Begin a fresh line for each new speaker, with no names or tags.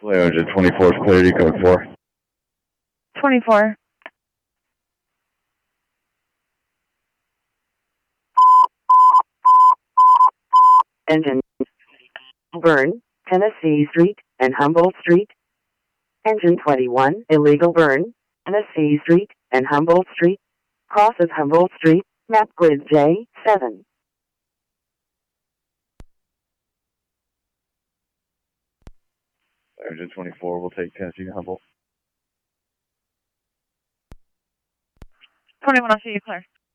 Engine 24 is clear, code 4.
24.
Engine burn, Tennessee Street and Humboldt Street. Engine 21, illegal burn, Tennessee Street and Humboldt Street. Crosses Humboldt Street, map grid J7.
Engine 24 will take Tennessee to Humboldt.
21, I'll see you clear.